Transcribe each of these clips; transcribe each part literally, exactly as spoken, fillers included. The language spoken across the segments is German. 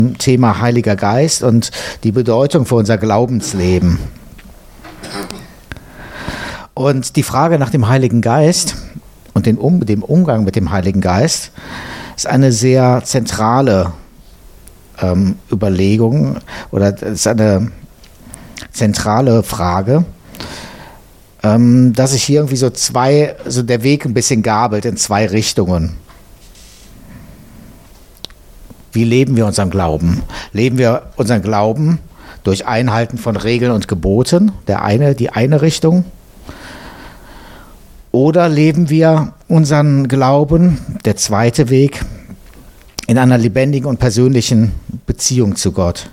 Thema Heiliger Geist und die Bedeutung für unser Glaubensleben. Und die Frage nach dem Heiligen Geist und den um, dem Umgang mit dem Heiligen Geist ist eine sehr zentrale ähm, Überlegung oder ist eine zentrale Frage, ähm, dass sich hier irgendwie so zwei, so der Weg ein bisschen gabelt in zwei Richtungen. Wie leben wir unseren Glauben? Leben wir unseren Glauben durch Einhalten von Regeln und Geboten, der eine, die eine Richtung? Oder leben wir unseren Glauben, der zweite Weg, in einer lebendigen und persönlichen Beziehung zu Gott?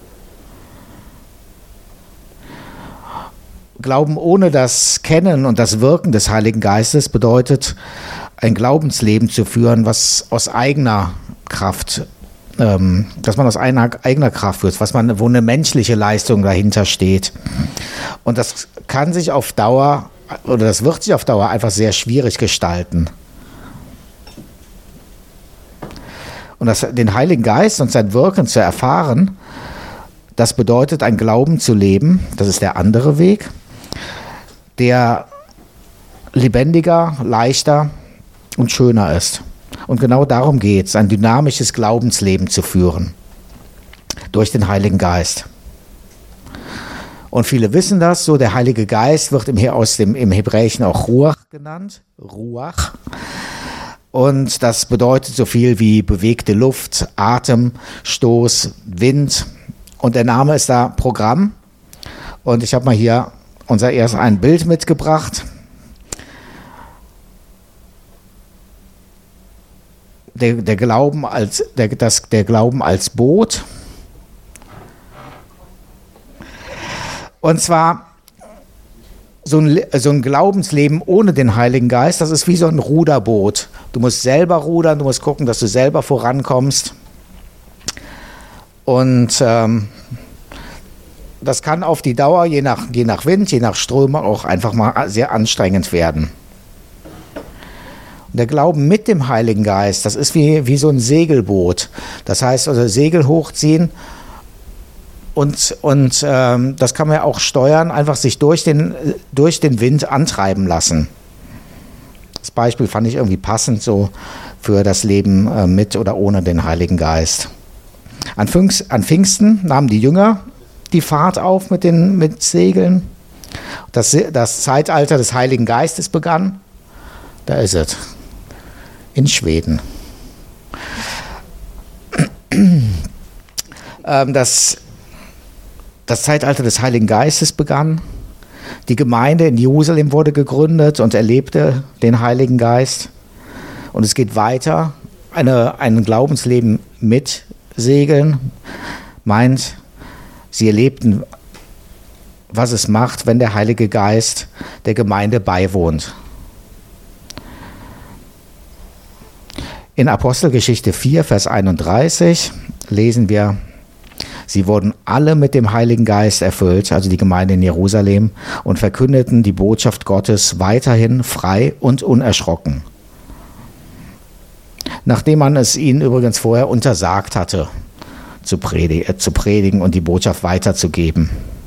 Glauben ohne das Kennen und das Wirken des Heiligen Geistes bedeutet, ein Glaubensleben zu führen, was aus eigener Kraft, ähm, dass man aus einer, eigener Kraft führt, was man, wo eine menschliche Leistung dahinter steht. Und das kann sich auf Dauer, oder das wird sich auf Dauer einfach sehr schwierig gestalten. Und das, den Heiligen Geist und sein Wirken zu erfahren, das bedeutet, ein Glauben zu leben, das ist der andere Weg, der lebendiger, leichter und schöner ist. Und genau darum geht es, ein dynamisches Glaubensleben zu führen, durch den Heiligen Geist. Und viele wissen das, so der Heilige Geist wird im, aus dem, im Hebräischen auch Ruach genannt, Ruach. Und das bedeutet so viel wie bewegte Luft, Atem, Stoß, Wind. Und der Name ist da Programm. Und ich habe mal hier unser erst ein Bild mitgebracht. Der, der, Glauben als, der, das, der Glauben als Boot. Und zwar so ein, so ein Glaubensleben ohne den Heiligen Geist, das ist wie so ein Ruderboot. Du musst selber rudern, du musst gucken, dass du selber vorankommst. Und ähm, das kann auf die Dauer, je nach, je nach Wind, je nach Ströme, auch einfach mal sehr anstrengend werden. Und der Glauben mit dem Heiligen Geist, das ist wie, wie so ein Segelboot. Das heißt, also Segel hochziehen und, und ähm, das kann man ja auch steuern, einfach sich durch den, durch den Wind antreiben lassen. Das Beispiel fand ich irgendwie passend so für das Leben äh, mit oder ohne den Heiligen Geist. An, Pfingst, an Pfingsten nahmen die Jünger die Fahrt auf mit den mit Segeln. Das, das Zeitalter des Heiligen Geistes begann. Da ist es. In Schweden. ähm, das, das Zeitalter des Heiligen Geistes begann. Die Gemeinde in Jerusalem wurde gegründet und erlebte den Heiligen Geist. Und es geht weiter. Eine, ein Glaubensleben mit Segeln meint, sie erlebten, was es macht, wenn der Heilige Geist der Gemeinde beiwohnt. In Apostelgeschichte vier, Vers einunddreißig lesen wir, sie wurden alle mit dem Heiligen Geist erfüllt, also die Gemeinde in Jerusalem, und verkündeten die Botschaft Gottes weiterhin frei und unerschrocken. Nachdem man es ihnen übrigens vorher untersagt hatte, zu predigen, äh, zu predigen und die Botschaft weiterzugeben.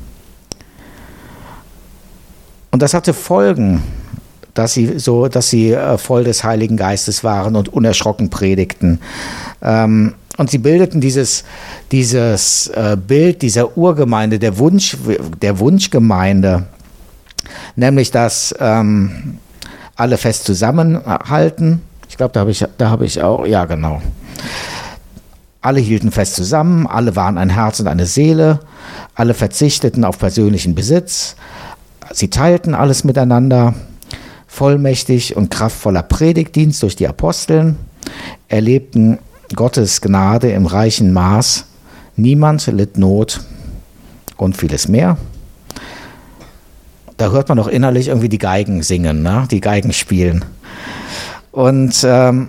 Und das hatte Folgen, dass sie so, dass sie äh, voll des Heiligen Geistes waren und unerschrocken predigten. Ähm, und sie bildeten dieses, dieses äh, Bild dieser Urgemeinde, der Wunsch, der Wunschgemeinde, nämlich dass ähm, alle fest zusammenhalten. Ich glaube, da habe ich, da habe ich auch, ja genau. Alle hielten fest zusammen, alle waren ein Herz und eine Seele, alle verzichteten auf persönlichen Besitz, sie teilten alles miteinander, vollmächtig und kraftvoller Predigtdienst durch die Aposteln, erlebten Gottes Gnade im reichen Maß, niemand litt Not und vieles mehr. Da hört man doch innerlich irgendwie die Geigen singen, ne? Die Geigen spielen. Und ähm,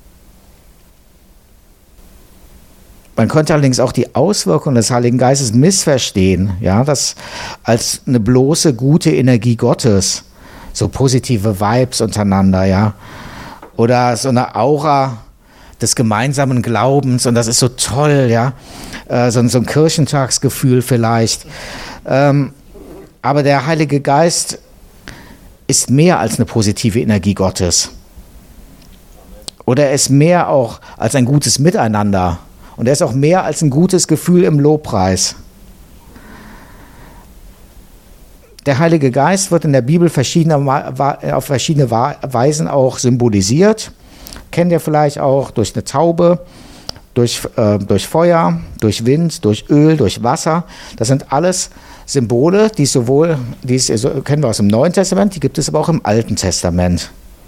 man könnte allerdings auch die Auswirkungen des Heiligen Geistes missverstehen, ja, das als eine bloße gute Energie Gottes, so positive Vibes untereinander, ja, oder so eine Aura des gemeinsamen Glaubens und das ist so toll, ja, äh, so, so ein Kirchentagsgefühl vielleicht. Ähm, aber der Heilige Geist ist mehr als eine positive Energie Gottes. Oder er ist mehr auch als ein gutes Miteinander. Und er ist auch mehr als ein gutes Gefühl im Lobpreis. Der Heilige Geist wird in der Bibel verschiedene, auf verschiedene Weisen auch symbolisiert. Kennt ihr vielleicht auch durch eine Taube, durch, äh, durch Feuer, durch Wind, durch Öl, durch Wasser. Das sind alles Symbole, die sowohl, die ist, kennen wir aus dem Neuen Testament, die gibt es aber auch im Alten Testament.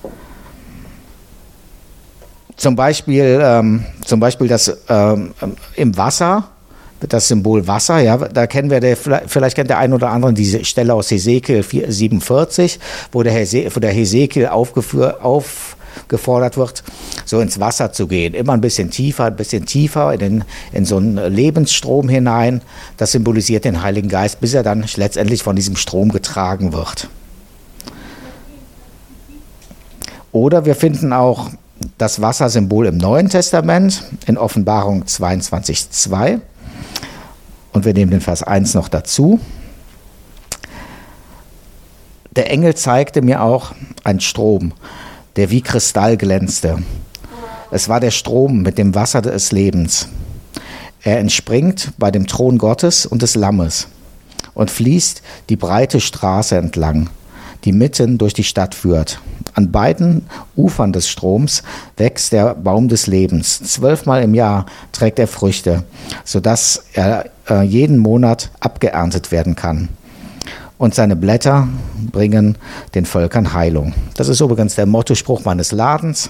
Zum Beispiel, ähm, zum Beispiel das ähm, im Wasser, das Symbol Wasser, ja, da kennen wir, der, vielleicht kennt der ein oder andere diese Stelle aus Hesekiel siebenundvierzig, wo der, Hese, wo der Hesekiel aufgeführt, aufgefordert wird, so ins Wasser zu gehen. Immer ein bisschen tiefer, ein bisschen tiefer in, den, in so einen Lebensstrom hinein. Das symbolisiert den Heiligen Geist, bis er dann letztendlich von diesem Strom getragen wird. Oder wir finden auch das Wassersymbol im Neuen Testament in Offenbarung zweiundzwanzig zwei. Und wir nehmen den Vers eins noch dazu. Der Engel zeigte mir auch einen Strom, der wie Kristall glänzte. Es war der Strom mit dem Wasser des Lebens. Er entspringt bei dem Thron Gottes und des Lammes und fließt die breite Straße entlang, die mitten durch die Stadt führt. An beiden Ufern des Stroms wächst der Baum des Lebens. Zwölfmal im Jahr trägt er Früchte, sodass er äh, jeden Monat abgeerntet werden kann. Und seine Blätter bringen den Völkern Heilung. Das ist übrigens der Mottospruch meines Ladens.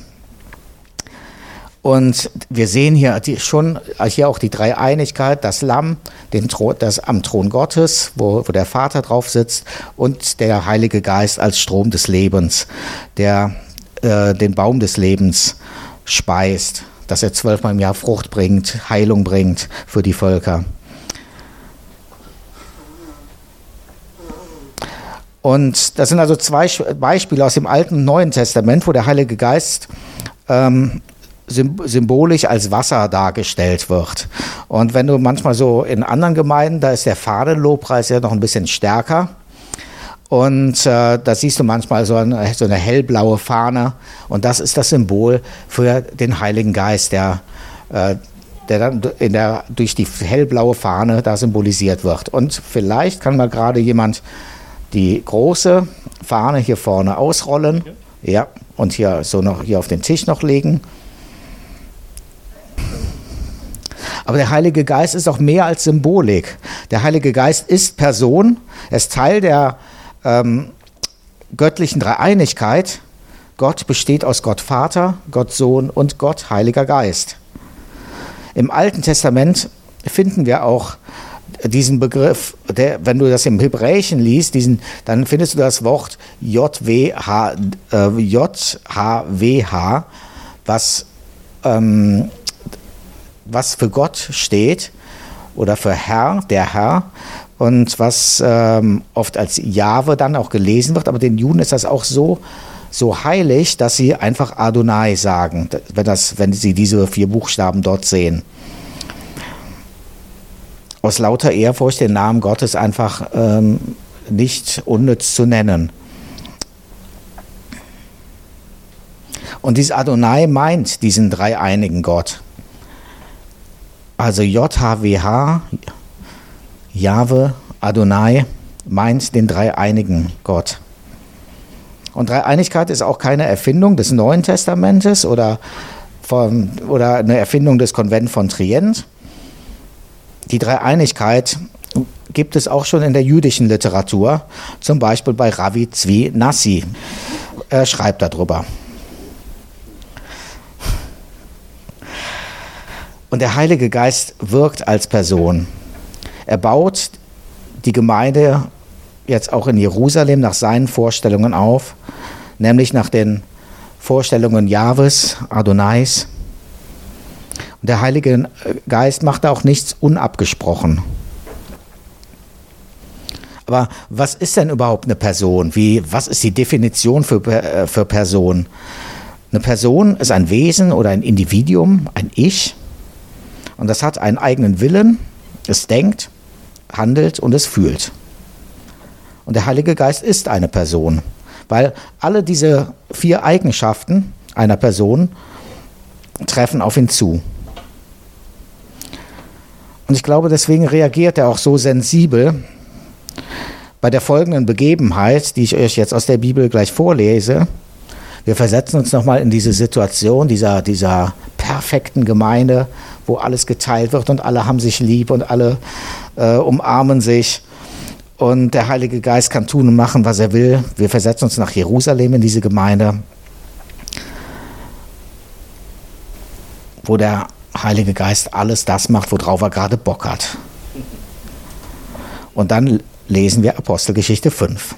Und wir sehen hier die, schon hier auch die Dreieinigkeit, das Lamm, den Thron, das am Thron Gottes, wo, wo der Vater drauf sitzt, und der Heilige Geist als Strom des Lebens, der äh, den Baum des Lebens speist, dass er zwölfmal im Jahr Frucht bringt, Heilung bringt für die Völker. Und das sind also zwei Beispiele aus dem Alten und Neuen Testament, wo der Heilige Geist ähm, symbolisch als Wasser dargestellt wird. Und wenn du manchmal so in anderen Gemeinden, da ist der Fahnenlobpreis ja noch ein bisschen stärker. Und äh, da siehst du manchmal so eine, so eine hellblaue Fahne. Und das ist das Symbol für den Heiligen Geist, der, äh, der dann in der, durch die hellblaue Fahne da symbolisiert wird. Und vielleicht kann mal gerade jemand die große Fahne hier vorne ausrollen. Ja, ja, und hier so noch hier auf den Tisch noch legen. Aber der Heilige Geist ist auch mehr als Symbolik. Der Heilige Geist ist Person, er ist Teil der ähm, göttlichen Dreieinigkeit. Gott besteht aus Gott Vater, Gott Sohn und Gott Heiliger Geist. Im Alten Testament finden wir auch diesen Begriff, der, wenn du das im Hebräischen liest, diesen, dann findest du das Wort J W H, äh, J H W H, was ähm, was für Gott steht oder für Herr, der Herr, und was ähm, oft als Jahwe dann auch gelesen wird, aber den Juden ist das auch so, so heilig, dass sie einfach Adonai sagen, wenn, das, wenn sie diese vier Buchstaben dort sehen. Aus lauter Ehrfurcht den Namen Gottes einfach ähm, nicht unnütz zu nennen. Und dieses Adonai meint diesen dreieinigen Gott. Also J H W H, Jahwe, Adonai, meint den dreieinigen Gott. Und Dreieinigkeit ist auch keine Erfindung des Neuen Testamentes oder, von, oder eine Erfindung des Konvent von Trient. Die Dreieinigkeit gibt es auch schon in der jüdischen Literatur, zum Beispiel bei Ravi Zvi Nassi. Er schreibt darüber. Und der Heilige Geist wirkt als Person. Er baut die Gemeinde jetzt auch in Jerusalem nach seinen Vorstellungen auf, nämlich nach den Vorstellungen Jahwes, Adonais. Und der Heilige Geist macht auch nichts unabgesprochen. Aber was ist denn überhaupt eine Person? Wie, was ist die Definition für, für Person? Eine Person ist ein Wesen oder ein Individuum, ein Ich. Und das hat einen eigenen Willen, es denkt, handelt und es fühlt. Und der Heilige Geist ist eine Person, weil alle diese vier Eigenschaften einer Person treffen auf ihn zu. Und ich glaube, deswegen reagiert er auch so sensibel bei der folgenden Begebenheit, die ich euch jetzt aus der Bibel gleich vorlese. Wir versetzen uns nochmal in diese Situation dieser, dieser perfekten Gemeinde, wo alles geteilt wird und alle haben sich lieb und alle äh, umarmen sich. Und der Heilige Geist kann tun und machen, was er will. Wir versetzen uns nach Jerusalem in diese Gemeinde, wo der Heilige Geist alles das macht, worauf er gerade Bock hat. Und dann lesen wir Apostelgeschichte fünf.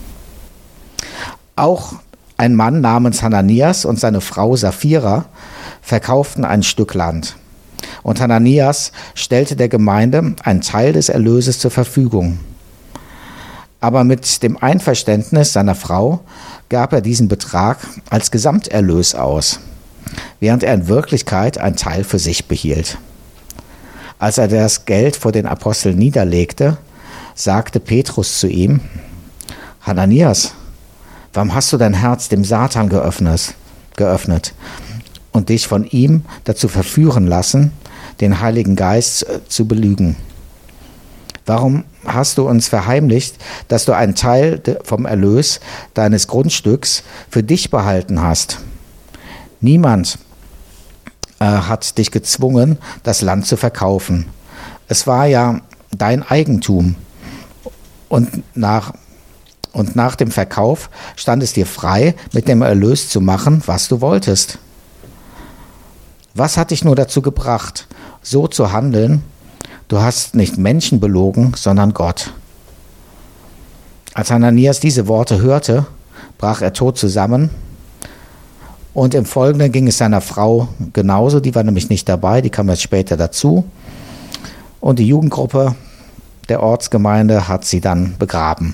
Auch ein Mann namens Hananias und seine Frau Sapphira verkauften ein Stück Land. Und Hananias stellte der Gemeinde einen Teil des Erlöses zur Verfügung. Aber mit dem Einverständnis seiner Frau gab er diesen Betrag als Gesamterlös aus, während er in Wirklichkeit einen Teil für sich behielt. Als er das Geld vor den Aposteln niederlegte, sagte Petrus zu ihm: Hananias, warum hast du dein Herz dem Satan geöffnet, geöffnet und dich von ihm dazu verführen lassen, den Heiligen Geist zu belügen? Warum hast du uns verheimlicht, dass du einen Teil vom Erlös deines Grundstücks für dich behalten hast? Niemand äh, hat dich gezwungen, das Land zu verkaufen. Es war ja dein Eigentum. Und nach, und nach dem Verkauf stand es dir frei, mit dem Erlös zu machen, was du wolltest. Was hat dich nur dazu gebracht, so zu handeln? Du hast nicht Menschen belogen, sondern Gott. Als Hananias diese Worte hörte, brach er tot zusammen. Und im Folgenden ging es seiner Frau genauso, die war nämlich nicht dabei, die kam jetzt später dazu. Und die Jugendgruppe der Ortsgemeinde hat sie dann begraben.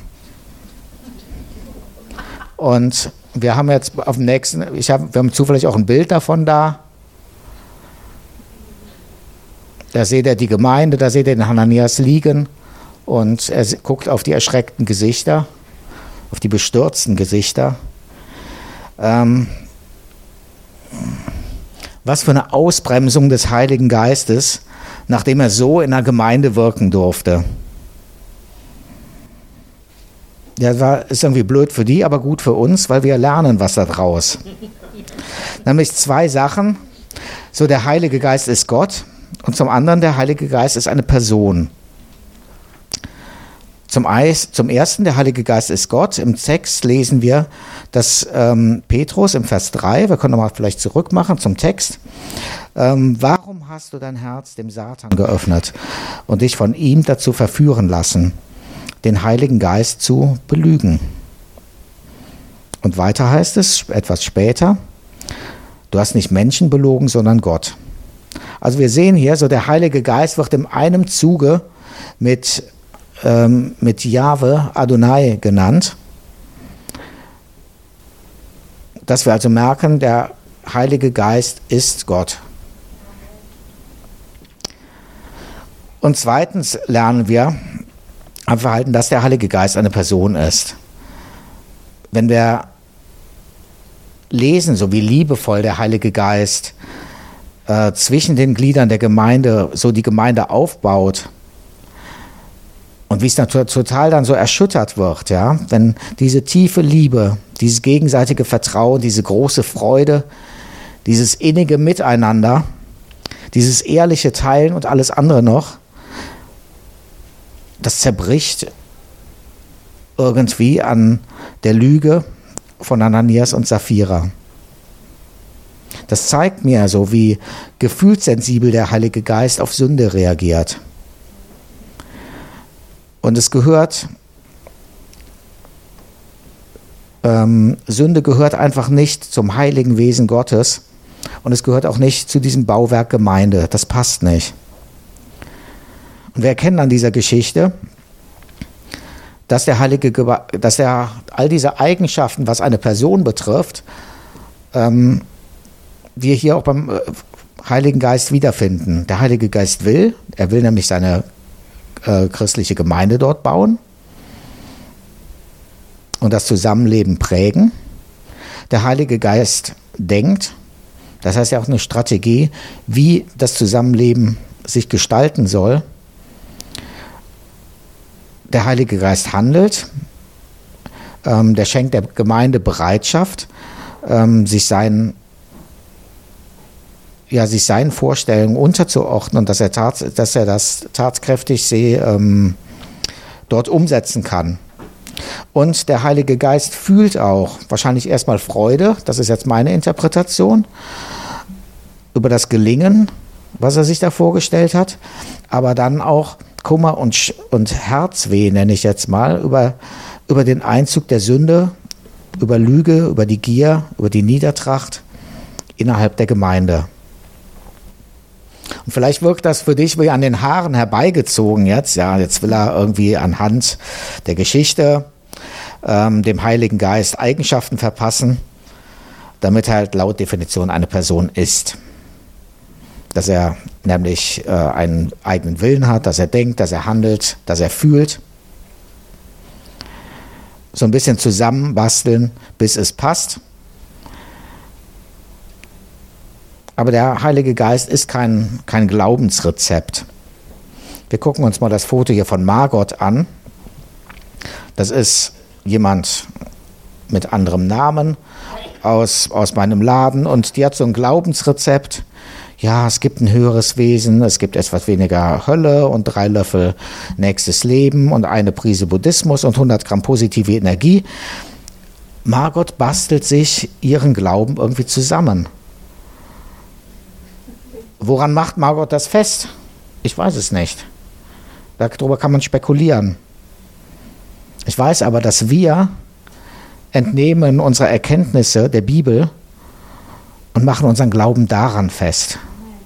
Und wir haben jetzt auf dem nächsten, ich hab, wir haben zufällig auch ein Bild davon da. Da seht ihr die Gemeinde, da seht ihr den Hananias liegen und er guckt auf die erschreckten Gesichter, auf die bestürzten Gesichter. Ähm, was für eine Ausbremsung des Heiligen Geistes, nachdem er so in der Gemeinde wirken durfte. Ja, war, ist irgendwie blöd für die, aber gut für uns, weil wir lernen was da draus. Nämlich zwei Sachen. So, der Heilige Geist ist Gott. Und zum anderen, der Heilige Geist ist eine Person. Zum, Eis, zum Ersten, der Heilige Geist ist Gott. Im Text lesen wir, dass ähm, Petrus im Vers drei, wir können nochmal vielleicht zurück machen zum Text, ähm, warum hast du dein Herz dem Satan geöffnet und dich von ihm dazu verführen lassen, den Heiligen Geist zu belügen? Und weiter heißt es, etwas später, du hast nicht Menschen belogen, sondern Gott. Also wir sehen hier, so der Heilige Geist wird in einem Zuge mit, ähm, mit Jahwe, Adonai genannt. Dass wir also merken, der Heilige Geist ist Gott. Und zweitens lernen wir am Verhalten, dass der Heilige Geist eine Person ist. Wenn wir lesen, so wie liebevoll der Heilige Geist Äh, zwischen den Gliedern der Gemeinde so die Gemeinde aufbaut und wie es dann total dann so erschüttert wird, ja, wenn diese tiefe Liebe, dieses gegenseitige Vertrauen, diese große Freude, dieses innige Miteinander, dieses ehrliche Teilen und alles andere noch, das zerbricht irgendwie an der Lüge von Hananias und Sapphira. Das zeigt mir so, wie gefühlssensibel der Heilige Geist auf Sünde reagiert. Und es gehört, ähm, Sünde gehört einfach nicht zum heiligen Wesen Gottes und es gehört auch nicht zu diesem Bauwerk Gemeinde. Das passt nicht. Und wir erkennen an dieser Geschichte, dass der Heilige, dass er all diese Eigenschaften, was eine Person betrifft, ähm, wir hier auch beim äh, Heiligen Geist wiederfinden. Der Heilige Geist will, er will nämlich seine äh, christliche Gemeinde dort bauen und das Zusammenleben prägen. Der Heilige Geist denkt, das heißt ja auch eine Strategie, wie das Zusammenleben sich gestalten soll. Der Heilige Geist handelt, ähm, der schenkt der Gemeinde Bereitschaft, ähm, sich seinen ja, sich seinen Vorstellungen unterzuordnen und dass er, tats- dass er das tatkräftig sie, ähm, dort umsetzen kann. Und der Heilige Geist fühlt auch wahrscheinlich erstmal Freude, das ist jetzt meine Interpretation, über das Gelingen, was er sich da vorgestellt hat, aber dann auch Kummer und, Sch- und Herzweh, nenne ich jetzt mal, über, über den Einzug der Sünde, über Lüge, über die Gier, über die Niedertracht innerhalb der Gemeinde. Und vielleicht wirkt das für dich wie an den Haaren herbeigezogen jetzt. Ja, jetzt will er irgendwie anhand der Geschichte ähm, dem Heiligen Geist Eigenschaften verpassen, damit er halt laut Definition eine Person ist. Dass er nämlich äh, einen eigenen Willen hat, dass er denkt, dass er handelt, dass er fühlt. So ein bisschen zusammenbasteln, bis es passt. Aber der Heilige Geist ist kein, kein Glaubensrezept. Wir gucken uns mal das Foto hier von Margot an. Das ist jemand mit anderem Namen aus, aus meinem Laden und die hat so ein Glaubensrezept. Ja, es gibt ein höheres Wesen, es gibt etwas weniger Hölle und drei Löffel nächstes Leben und eine Prise Buddhismus und hundert Gramm positive Energie. Margot bastelt sich ihren Glauben irgendwie zusammen. Woran macht Margot das fest? Ich weiß es nicht. Darüber kann man spekulieren. Ich weiß aber, dass wir entnehmen unsere Erkenntnisse der Bibel und machen unseren Glauben daran fest.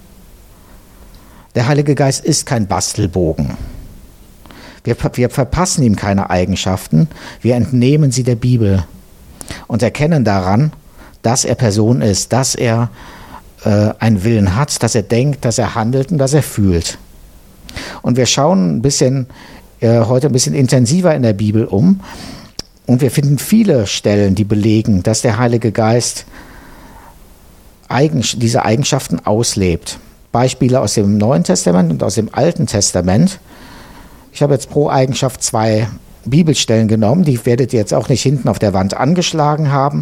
Der Heilige Geist ist kein Bastelbogen. Wir, wir verpassen ihm keine Eigenschaften, wir entnehmen sie der Bibel und erkennen daran, dass er Person ist, dass er äh, einen Willen hat, dass er denkt, dass er handelt und dass er fühlt. Und wir schauen ein bisschen, äh, heute ein bisschen intensiver in der Bibel um und wir finden viele Stellen, die belegen, dass der Heilige Geist Eigen, diese Eigenschaften auslebt. Beispiele aus dem Neuen Testament und aus dem Alten Testament. Ich habe jetzt pro Eigenschaft zwei Bibelstellen genommen, die werdet ihr jetzt auch nicht hinten auf der Wand angeschlagen haben.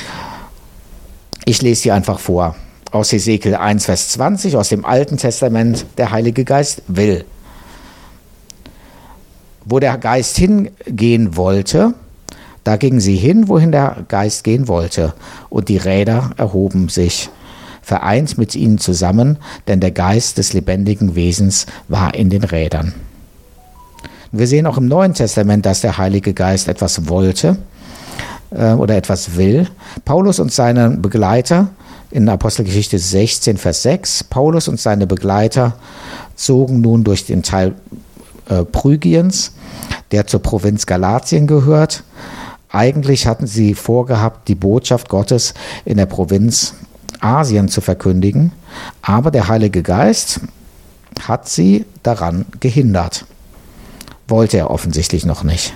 Ich lese sie einfach vor. Aus Hesekiel eins, Vers zwanzig, aus dem Alten Testament, der Heilige Geist will. Wo der Geist hingehen wollte, da gingen sie hin, wohin der Geist gehen wollte, und die Räder erhoben sich, vereint mit ihnen zusammen, denn der Geist des lebendigen Wesens war in den Rädern. Wir sehen auch im Neuen Testament, dass der Heilige Geist etwas wollte äh, oder etwas will. Paulus und seine Begleiter, in Apostelgeschichte sechzehn, Vers sechs, Paulus und seine Begleiter zogen nun durch den Teil äh, Phrygiens, der zur Provinz Galatien gehört. Eigentlich hatten sie vorgehabt, die Botschaft Gottes in der Provinz Asien zu verkündigen, aber der Heilige Geist hat sie daran gehindert. Wollte er offensichtlich noch nicht.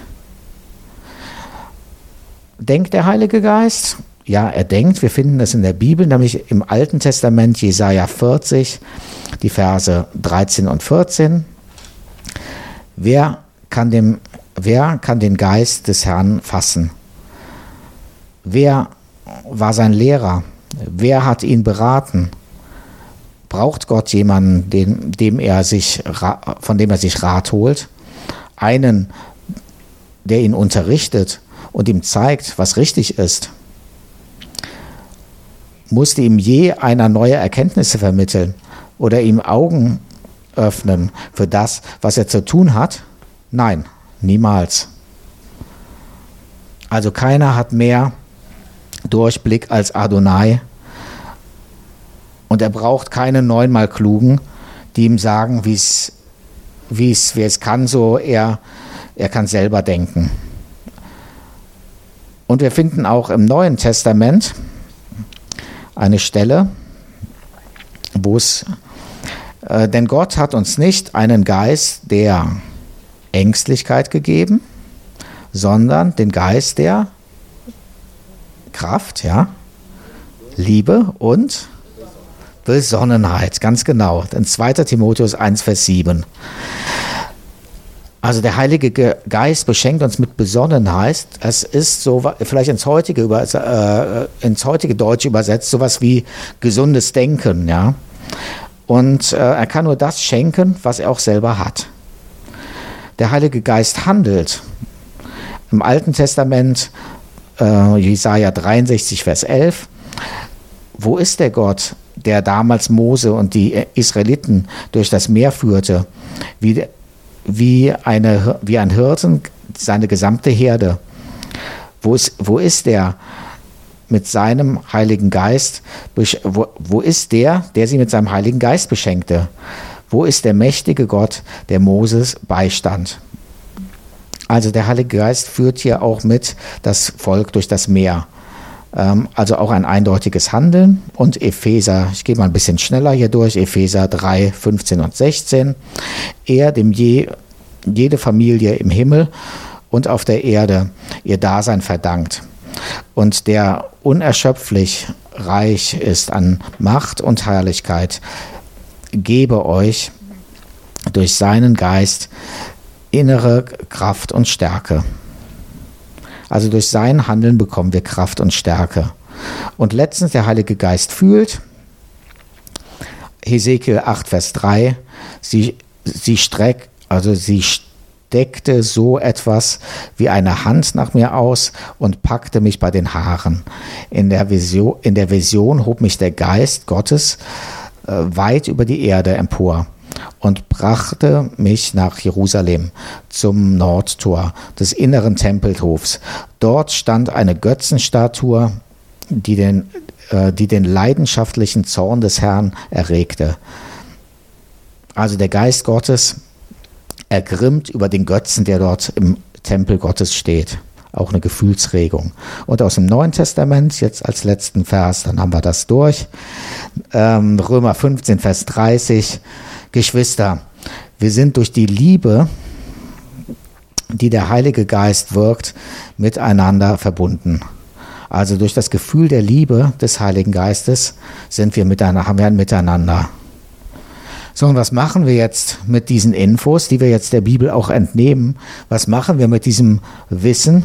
Denkt der Heilige Geist? Ja, er denkt. Wir finden es in der Bibel, nämlich im Alten Testament, Jesaja vierzig, die Verse dreizehn und vierzehn. Wer kann dem Wer kann den Geist des Herrn fassen? Wer war sein Lehrer? Wer hat ihn beraten? Braucht Gott jemanden, den, dem er sich, von dem er sich Rat holt? Einen, der ihn unterrichtet und ihm zeigt, was richtig ist? Musste ihm je einer neue Erkenntnisse vermitteln oder ihm Augen öffnen für das, was er zu tun hat? Nein. Niemals. Also keiner hat mehr Durchblick als Adonai und er braucht keine neunmal Klugen, die ihm sagen, wie es wie es wie es kann, so er, er kann selber denken. Und wir finden auch im Neuen Testament eine Stelle, wo es, äh, denn Gott hat uns nicht einen Geist der Ängstlichkeit gegeben, sondern den Geist der Kraft, ja, Liebe und Besonnenheit, ganz genau. In zweiter Timotheus eins, Vers sieben. Also der Heilige Geist beschenkt uns mit Besonnenheit. Es ist so, vielleicht ins heutige, äh, ins heutige Deutsche übersetzt, sowas wie gesundes Denken, ja. Und äh, er kann nur das schenken, was er auch selber hat. Der Heilige Geist handelt. Im Alten Testament, äh, Jesaja dreiundsechzig, Vers elf, wo ist der Gott, der damals Mose und die Israeliten durch das Meer führte, wie, wie, eine, wie ein Hirten seine gesamte Herde? Wo ist, wo ist der mit seinem Heiligen Geist, wo, wo ist der, der sie mit seinem Heiligen Geist beschenkte? Wo ist der mächtige Gott, der Moses beistand? Also der Heilige Geist führt hier auch mit das Volk durch das Meer. Also auch ein eindeutiges Handeln. Und Epheser, ich gehe mal ein bisschen schneller hier durch, Epheser drei, fünfzehn und sechzehn. Er, dem je, jede Familie im Himmel und auf der Erde ihr Dasein verdankt. Und der unerschöpflich reich ist an Macht und Herrlichkeit, gebe euch durch seinen Geist innere Kraft und Stärke. Also durch sein Handeln bekommen wir Kraft und Stärke. Und letztens der Heilige Geist fühlt, Hesekiel acht, Vers drei, sie, sie streck, also sie steckte so etwas wie eine Hand nach mir aus und packte mich bei den Haaren. In der Vision, in der Vision hob mich der Geist Gottes äh, weit über die Erde empor und brachte mich nach Jerusalem zum Nordtor des inneren Tempelhofs. Dort stand eine Götzenstatue, die den, äh, die den leidenschaftlichen Zorn des Herrn erregte. Also der Geist Gottes ergrimmt über den Götzen, der dort im Tempel Gottes steht. Auch eine Gefühlsregung. Und aus dem Neuen Testament, jetzt als letzten Vers, dann haben wir das durch. Ähm, Römer fünfzehn, Vers dreißig. Geschwister, wir sind durch die Liebe, die der Heilige Geist wirkt, miteinander verbunden. Also durch das Gefühl der Liebe des Heiligen Geistes sind wir miteinander, haben wir ein Miteinander. So, und was machen wir jetzt mit diesen Infos, die wir jetzt der Bibel auch entnehmen? Was machen wir mit diesem Wissen?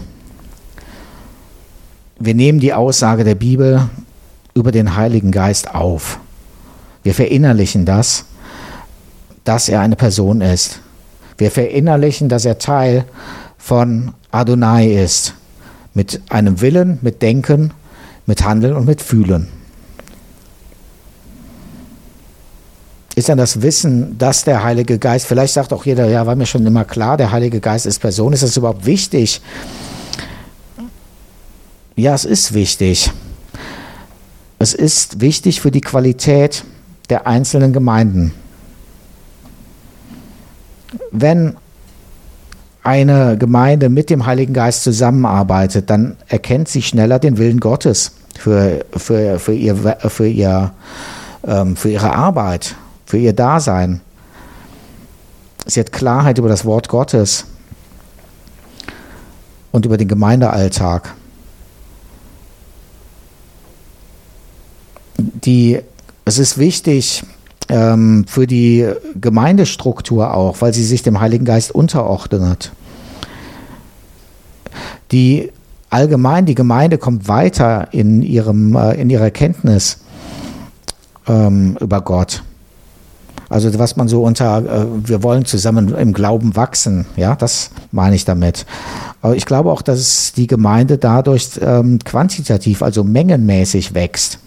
Wir nehmen die Aussage der Bibel über den Heiligen Geist auf. Wir verinnerlichen das, dass er eine Person ist. Wir verinnerlichen, dass er Teil von Adonai ist. Mit einem Willen, mit Denken, mit Handeln und mit Fühlen. Ist dann das Wissen, dass der Heilige Geist, vielleicht sagt auch jeder, ja, war mir schon immer klar, der Heilige Geist ist Person. Ist das überhaupt wichtig? Ja, es ist wichtig. Es ist wichtig für die Qualität der einzelnen Gemeinden. Wenn eine Gemeinde mit dem Heiligen Geist zusammenarbeitet, dann erkennt sie schneller den Willen Gottes für, für, für, ihr, für, ihr, ähm, für ihre Arbeit, für ihr Dasein. Sie hat Klarheit über das Wort Gottes und über den Gemeindealltag. Die, es ist wichtig, für die Gemeindestruktur auch, weil sie sich dem Heiligen Geist unterordnet. Die allgemein, die Gemeinde kommt weiter in, ihrem, in ihrer Kenntnis ähm, über Gott. Also was man so unter, äh, wir wollen zusammen im Glauben wachsen, ja, das meine ich damit. Aber ich glaube auch, dass die Gemeinde dadurch ähm, quantitativ, also mengenmäßig wächst.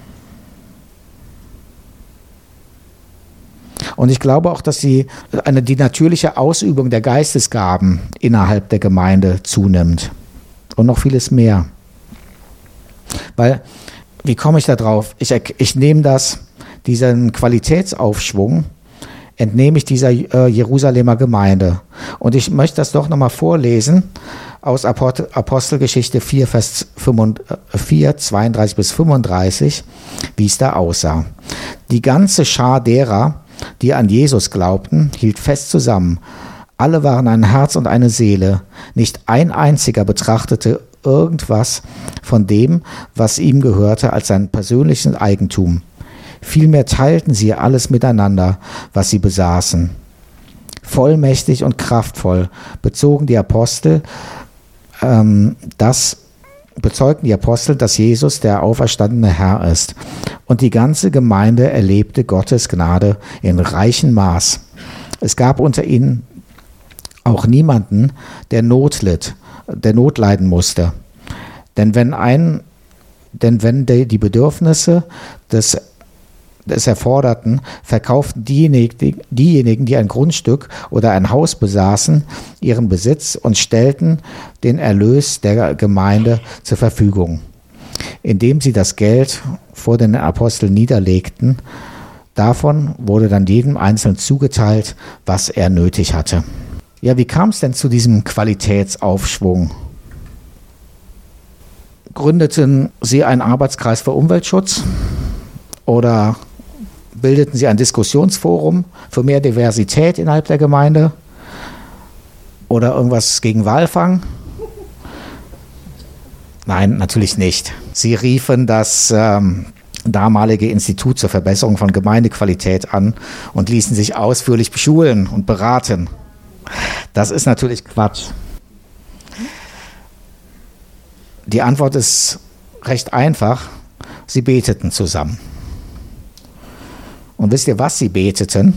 Und ich glaube auch, dass sie eine, die natürliche Ausübung der Geistesgaben innerhalb der Gemeinde zunimmt. Und noch vieles mehr. Weil, wie komme ich da drauf? Ich, ich nehme das, diesen Qualitätsaufschwung entnehme ich dieser äh, Jerusalemer Gemeinde. Und ich möchte das doch nochmal vorlesen aus Apostelgeschichte vier, Vers vier, zweiunddreißig bis fünfunddreißig, wie es da aussah. Die ganze Schar derer, die an Jesus glaubten, hielt fest zusammen. Alle waren ein Herz und eine Seele. Nicht ein einziger betrachtete irgendwas von dem, was ihm gehörte, als sein persönliches Eigentum. Vielmehr teilten sie alles miteinander, was sie besaßen. Vollmächtig und kraftvoll bezogen die Apostel, ähm, das, bezeugten die Apostel, dass Jesus der auferstandene Herr ist. Und die ganze Gemeinde erlebte Gottes Gnade in reichem Maß. Es gab unter ihnen auch niemanden, der Not litt, der Not leiden musste. Denn wenn ein, denn wenn die, die Bedürfnisse des es erforderten, verkauften diejenigen, diejenigen, die ein Grundstück oder ein Haus besaßen, ihren Besitz und stellten den Erlös der Gemeinde zur Verfügung. Indem sie das Geld vor den Aposteln niederlegten, davon wurde dann jedem Einzelnen zugeteilt, was er nötig hatte. Ja, wie kam es denn zu diesem Qualitätsaufschwung? Gründeten sie einen Arbeitskreis für Umweltschutz oder bildeten sie ein Diskussionsforum für mehr Diversität innerhalb der Gemeinde oder irgendwas gegen Walfang? Nein, natürlich nicht. Sie riefen das ähm, damalige Institut zur Verbesserung von Gemeindequalität an und ließen sich ausführlich beschulen und beraten. Das ist natürlich Quatsch. Die Antwort ist recht einfach. Sie beteten zusammen. Und wisst ihr, was sie beteten?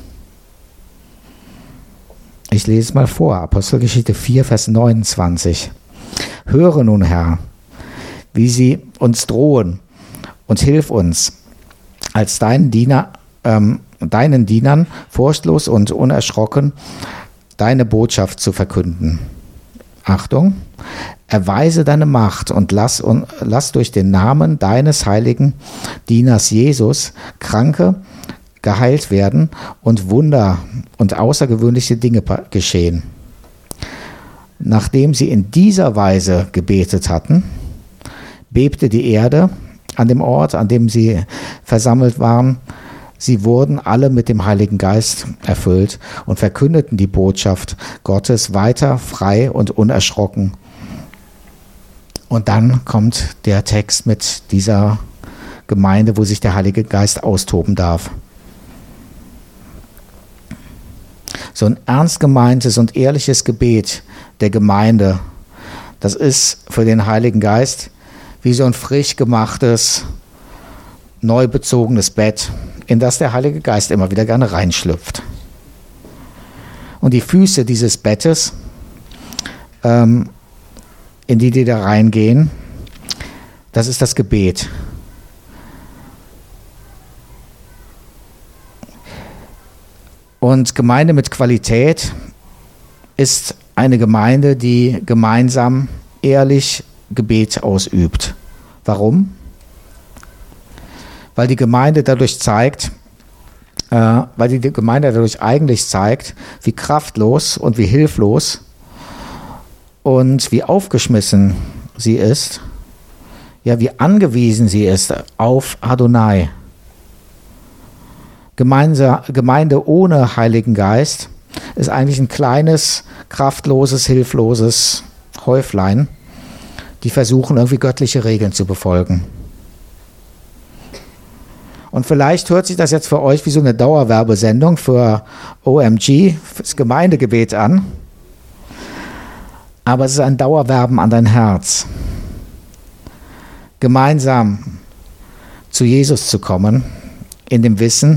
Ich lese es mal vor. Apostelgeschichte vier, Vers neunundzwanzig. Höre nun, Herr, wie sie uns drohen und hilf uns, als deinen Diener, ähm, deinen Dienern furchtlos und unerschrocken deine Botschaft zu verkünden. Achtung, erweise deine Macht und lass, und lass durch den Namen deines heiligen Dieners Jesus Kranke geheilt werden und Wunder und außergewöhnliche Dinge geschehen. Nachdem sie in dieser Weise gebetet hatten, bebte die Erde an dem Ort, an dem sie versammelt waren. Sie wurden alle mit dem Heiligen Geist erfüllt und verkündeten die Botschaft Gottes weiter, frei und unerschrocken. Und dann kommt der Text mit dieser Gemeinde, wo sich der Heilige Geist austoben darf. So ein ernst gemeintes und ehrliches Gebet der Gemeinde, das ist für den Heiligen Geist wie so ein frisch gemachtes, neu bezogenes Bett, in das der Heilige Geist immer wieder gerne reinschlüpft. Und die Füße dieses Bettes, ähm, in die die da reingehen, das ist das Gebet. Und Gemeinde mit Qualität ist eine Gemeinde, die gemeinsam ehrlich Gebet ausübt. Warum? Weil die Gemeinde dadurch zeigt, äh, weil die Gemeinde dadurch eigentlich zeigt, wie kraftlos und wie hilflos und wie aufgeschmissen sie ist, ja, wie angewiesen sie ist auf Adonai. Gemeinde, Gemeinde ohne Heiligen Geist ist eigentlich ein kleines, kraftloses, hilfloses Häuflein, die versuchen, irgendwie göttliche Regeln zu befolgen. Und vielleicht hört sich das jetzt für euch wie so eine Dauerwerbesendung für O M G, fürs Gemeindegebet an. Aber es ist ein Dauerwerben an dein Herz. Gemeinsam zu Jesus zu kommen, in dem Wissen,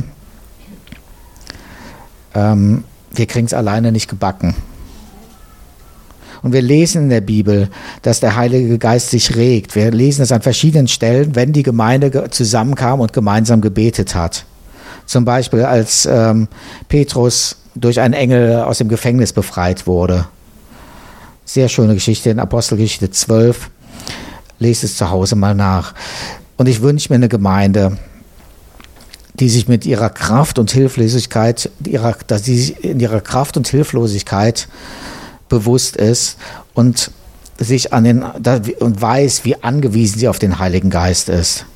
ähm, wir kriegen es alleine nicht gebacken. Und wir lesen in der Bibel, dass der Heilige Geist sich regt. Wir lesen es an verschiedenen Stellen, wenn die Gemeinde zusammenkam und gemeinsam gebetet hat. Zum Beispiel, als ähm, Petrus durch einen Engel aus dem Gefängnis befreit wurde. Sehr schöne Geschichte in Apostelgeschichte zwölf. Lest es zu Hause mal nach. Und ich wünsche mir eine Gemeinde, die sich mit ihrer Kraft und Hilflosigkeit, ihrer, dass sie sich in ihrer Kraft und Hilflosigkeit bewusst ist und sich an den und weiß, wie angewiesen sie auf den Heiligen Geist ist.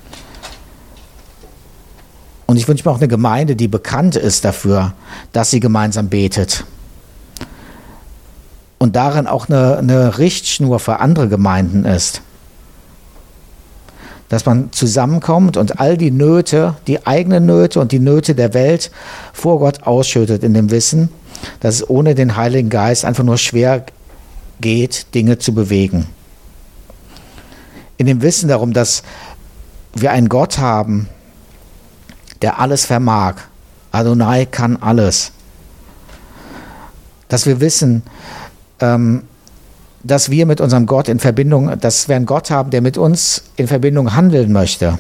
Und ich wünsche mir auch eine Gemeinde, die bekannt ist dafür, dass sie gemeinsam betet. Und darin auch eine, eine Richtschnur für andere Gemeinden ist. Dass man zusammenkommt und all die Nöte, die eigenen Nöte und die Nöte der Welt vor Gott ausschüttet in dem Wissen, dass es ohne den Heiligen Geist einfach nur schwer geht, Dinge zu bewegen. In dem Wissen darum, dass wir einen Gott haben, der alles vermag. Adonai kann alles. Dass wir wissen, ähm, dass wir mit unserem Gott in Verbindung, dass wir einen Gott haben, der mit uns in Verbindung handeln möchte.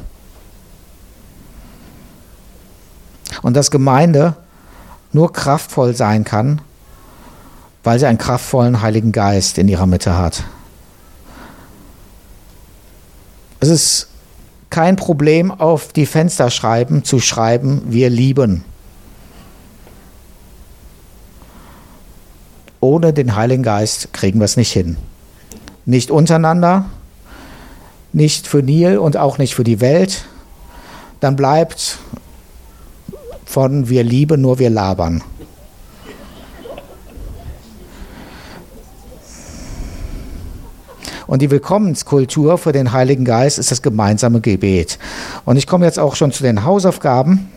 Und dass Gemeinde nur kraftvoll sein kann, weil sie einen kraftvollen Heiligen Geist in ihrer Mitte hat. Es ist kein Problem, auf die Fensterscheiben zu schreiben, wir lieben. Ohne den Heiligen Geist kriegen wir es nicht hin. Nicht untereinander, nicht für Nil und auch nicht für die Welt. Dann bleibt von wir lieben nur wir labern. Und die Willkommenskultur für den Heiligen Geist ist das gemeinsame Gebet. Und ich komme jetzt auch schon zu den Hausaufgaben.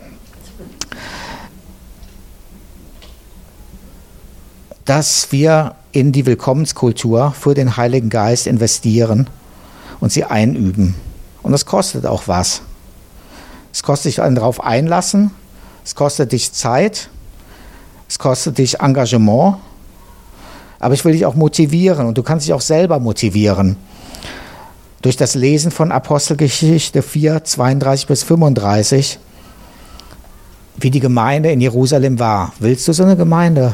Dass wir in die Willkommenskultur für den Heiligen Geist investieren und sie einüben. Und das kostet auch was. Es kostet dich darauf einlassen, es kostet dich Zeit, es kostet dich Engagement. Aber ich will dich auch motivieren und du kannst dich auch selber motivieren. Durch das Lesen von Apostelgeschichte vier, zweiunddreißig bis fünfunddreißig, wie die Gemeinde in Jerusalem war. Willst du so eine Gemeinde?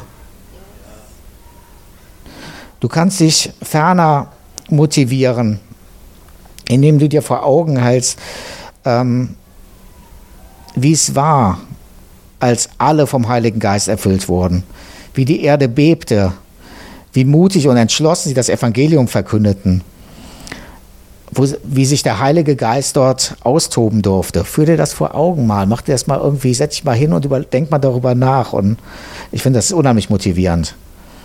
Du kannst dich ferner motivieren, indem du dir vor Augen hältst, ähm, wie es war, als alle vom Heiligen Geist erfüllt wurden. Wie die Erde bebte. Wie mutig und entschlossen sie das Evangelium verkündeten, wo, wie sich der Heilige Geist dort austoben durfte. Führ dir das vor Augen mal, mach dir das mal irgendwie, setz dich mal hin und über, denk mal darüber nach. Und ich finde das unheimlich motivierend.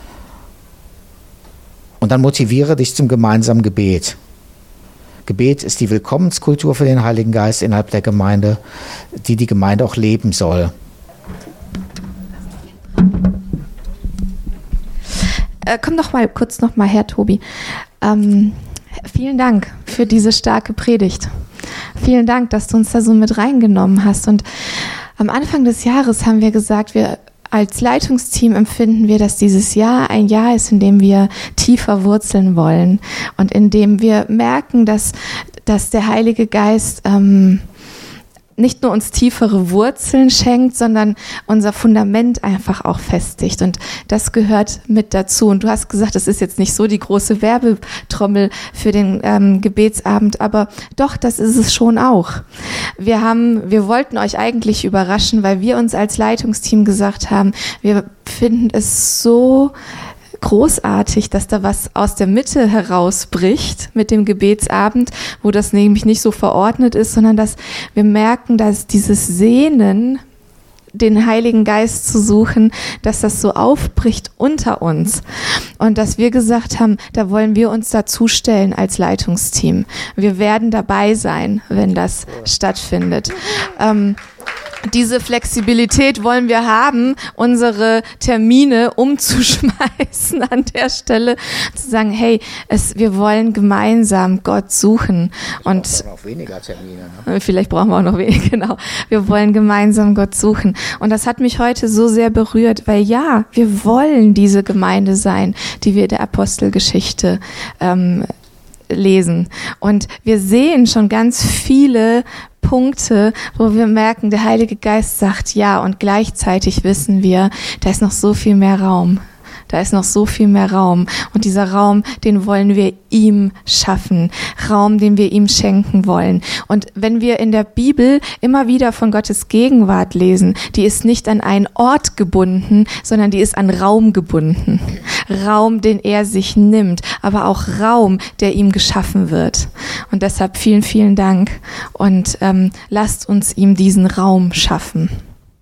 Und dann motiviere dich zum gemeinsamen Gebet. Gebet ist die Willkommenskultur für den Heiligen Geist innerhalb der Gemeinde, die die Gemeinde auch leben soll. Komm doch mal kurz noch mal her, Tobi. Ähm, vielen Dank für diese starke Predigt. Vielen Dank, dass du uns da so mit reingenommen hast. Und am Anfang des Jahres haben wir gesagt, wir als Leitungsteam empfinden wir, dass dieses Jahr ein Jahr ist, in dem wir tiefer wurzeln wollen und in dem wir merken, dass, dass der Heilige Geist ähm, nicht nur uns tiefere Wurzeln schenkt, sondern unser Fundament einfach auch festigt. Und das gehört mit dazu. Und du hast gesagt, es ist jetzt nicht so die große Werbetrommel für den ähm, Gebetsabend, aber doch, das ist es schon auch. Wir haben, wir wollten euch eigentlich überraschen, weil wir uns als Leitungsteam gesagt haben, wir finden es so großartig, dass da was aus der Mitte herausbricht mit dem Gebetsabend, wo das nämlich nicht so verordnet ist, sondern dass wir merken, dass dieses Sehnen, den Heiligen Geist zu suchen, dass das so aufbricht unter uns. Und dass wir gesagt haben, da wollen wir uns dazustellen als Leitungsteam. Wir werden dabei sein, wenn das stattfindet. Ähm, Diese Flexibilität wollen wir haben, unsere Termine umzuschmeißen an der Stelle, zu sagen, hey, es, wir wollen gemeinsam Gott suchen. Und wir brauchen auch weniger Termine. Ne? Vielleicht brauchen wir auch noch weniger, genau. Wir wollen gemeinsam Gott suchen. Und das hat mich heute so sehr berührt, weil ja, wir wollen diese Gemeinde sein, die wir der Apostelgeschichte ähm, lesen. Und wir sehen schon ganz viele Punkte, wo wir merken, der Heilige Geist sagt ja, und gleichzeitig wissen wir, da ist noch so viel mehr Raum. Da ist noch so viel mehr Raum. Und dieser Raum, den wollen wir ihm schaffen, Raum, den wir ihm schenken wollen. Und wenn wir in der Bibel immer wieder von Gottes Gegenwart lesen, die ist nicht an einen Ort gebunden, sondern die ist an Raum gebunden. Raum, den er sich nimmt, aber auch Raum, der ihm geschaffen wird. Und deshalb vielen, vielen Dank und ähm, lasst uns ihm diesen Raum schaffen.